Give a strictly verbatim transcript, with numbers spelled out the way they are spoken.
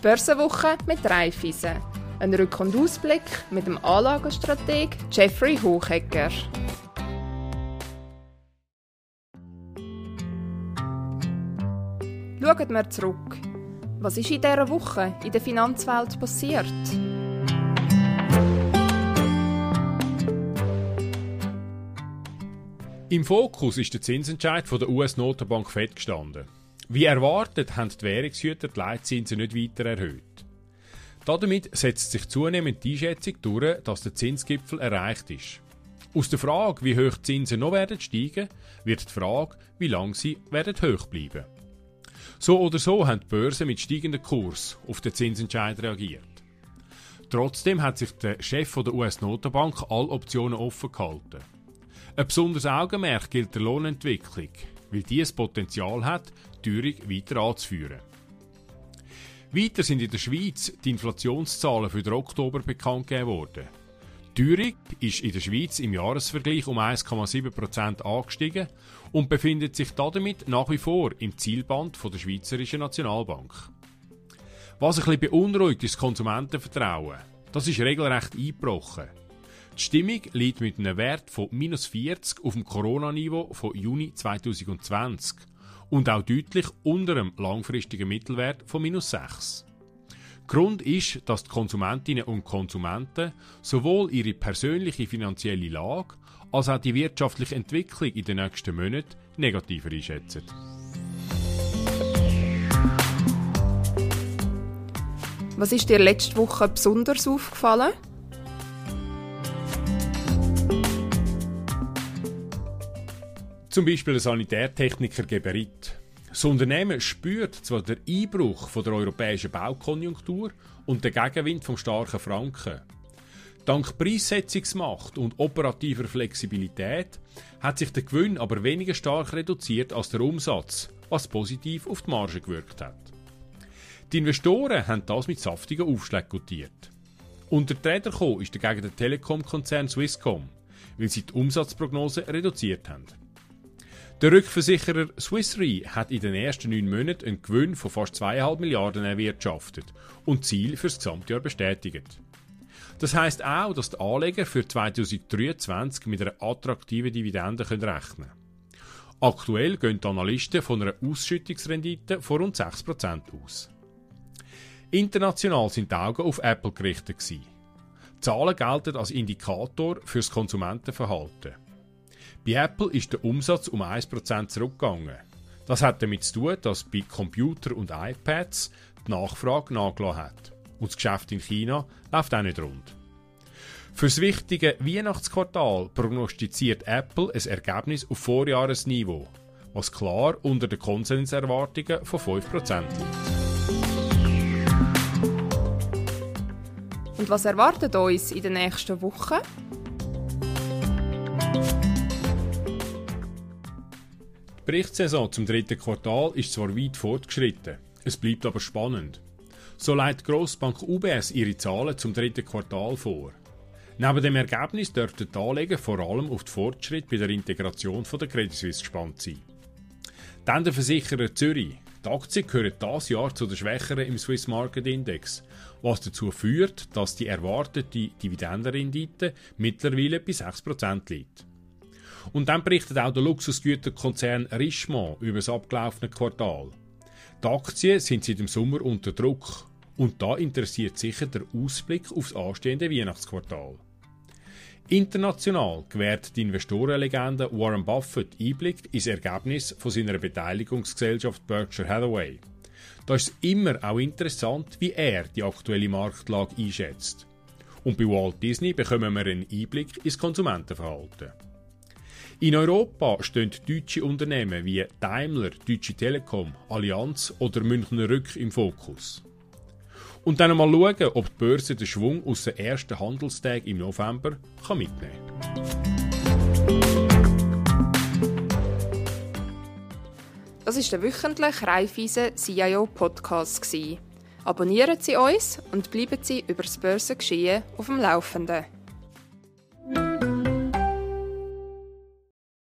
Börsenwoche mit Raiffeisen. Ein Rück- und Ausblick mit dem Anlagestrateg Jeffrey Hochegger. Schauen wir zurück. Was ist in dieser Woche in der Finanzwelt passiert? Im Fokus ist der Zinsentscheid von der U S-Notenbank Fed gestanden. Wie erwartet haben die Währungshüter die Leitzinsen nicht weiter erhöht. Damit setzt sich zunehmend die Einschätzung durch, dass der Zinsgipfel erreicht ist. Aus der Frage, wie hoch die Zinsen noch werden steigen, wird die Frage, wie lange sie werden hoch bleiben. So oder so haben die Börsen mit steigenden Kurs auf den Zinsentscheid reagiert. Trotzdem hat sich der Chef der U S-Notenbank alle Optionen offen gehalten. Ein besonderes Augenmerk gilt der Lohnentwicklung, weil die das Potenzial hat, die Teuerung weiter anzuführen. Weiter sind in der Schweiz die Inflationszahlen für den Oktober bekannt gegeben worden. Die Teuerung ist in der Schweiz im Jahresvergleich um eins Komma sieben Prozent angestiegen und befindet sich damit nach wie vor im Zielband der Schweizerischen Nationalbank. Was ein bisschen beunruhigt, ist das Konsumentenvertrauen. Das ist regelrecht eingebrochen. Die Stimmung liegt mit einem Wert von minus vierzig auf dem Corona-Niveau von Juni zwanzig zwanzig und auch deutlich unter dem langfristigen Mittelwert von minus sechs. Grund ist, dass die Konsumentinnen und Konsumenten sowohl ihre persönliche finanzielle Lage als auch die wirtschaftliche Entwicklung in den nächsten Monaten negativer einschätzen. Was ist dir letzte Woche besonders aufgefallen? Zum Beispiel der Sanitärtechniker Geberit. Das Unternehmen spürt zwar den Einbruch von der europäischen Baukonjunktur und den Gegenwind vom starken Franken. Dank Preissetzungsmacht und operativer Flexibilität hat sich der Gewinn aber weniger stark reduziert als der Umsatz, was positiv auf die Marge gewirkt hat. Die Investoren haben das mit saftigen Aufschlägen gutiert. Unter die Räder gekommen ist dagegen der Telekom-Konzern Swisscom, weil sie die Umsatzprognose reduziert haben. Der Rückversicherer Swiss Re hat in den ersten neun Monaten einen Gewinn von fast zwei Komma fünf Milliarden erwirtschaftet und Ziel für das Gesamtjahr bestätigt. Das heisst auch, dass die Anleger für zweitausenddreiundzwanzig mit einer attraktiven Dividende rechnen können. Aktuell gehen die Analysten von einer Ausschüttungsrendite von rund sechs Prozent aus. International sind die Augen auf Apple gerichtet gewesen. Die Zahlen gelten als Indikator für das Konsumentenverhalten. Bei Apple ist der Umsatz um ein Prozent zurückgegangen. Das hat damit zu tun, dass bei Computer und iPads die Nachfrage nachgelassen hat. Und das Geschäft in China läuft auch nicht rund. Für das wichtige Weihnachtsquartal prognostiziert Apple ein Ergebnis auf Vorjahresniveau, was klar unter den Konsenserwartungen von fünf Prozent liegt. Und was erwartet uns in den nächsten Wochen? Die Berichtssaison zum dritten Quartal ist zwar weit fortgeschritten, es bleibt aber spannend. So legt die Grossbank U B S ihre Zahlen zum dritten Quartal vor. Neben dem Ergebnis dürften die Anleger vor allem auf den Fortschritt bei der Integration der Credit Suisse gespannt sein. Dann der Versicherer Zürich. Die Aktien gehören dieses Jahr zu den Schwächeren im Swiss Market Index, was dazu führt, dass die erwartete Dividendenrendite mittlerweile bei sechs Prozent liegt. Und dann berichtet auch der Luxusgüterkonzern Richemont über das abgelaufene Quartal. Die Aktien sind seit dem Sommer unter Druck und da interessiert sicher der Ausblick auf das anstehende Weihnachtsquartal. International gewährt die Investorenlegende Warren Buffett Einblick ins Ergebnis von seiner Beteiligungsgesellschaft Berkshire Hathaway. Da ist es immer auch interessant, wie er die aktuelle Marktlage einschätzt. Und bei Walt Disney bekommen wir einen Einblick ins Konsumentenverhalten. In Europa stehen deutsche Unternehmen wie Daimler, Deutsche Telekom, Allianz oder Münchner Rück im Fokus. Und dann mal schauen, ob die Börse den Schwung aus den ersten Handelstagen im November kann mitnehmen kann. Das war der wöchentliche Raiffeisen C I O Podcast. Abonnieren Sie uns und bleiben Sie über das Börsengeschehen auf dem Laufenden.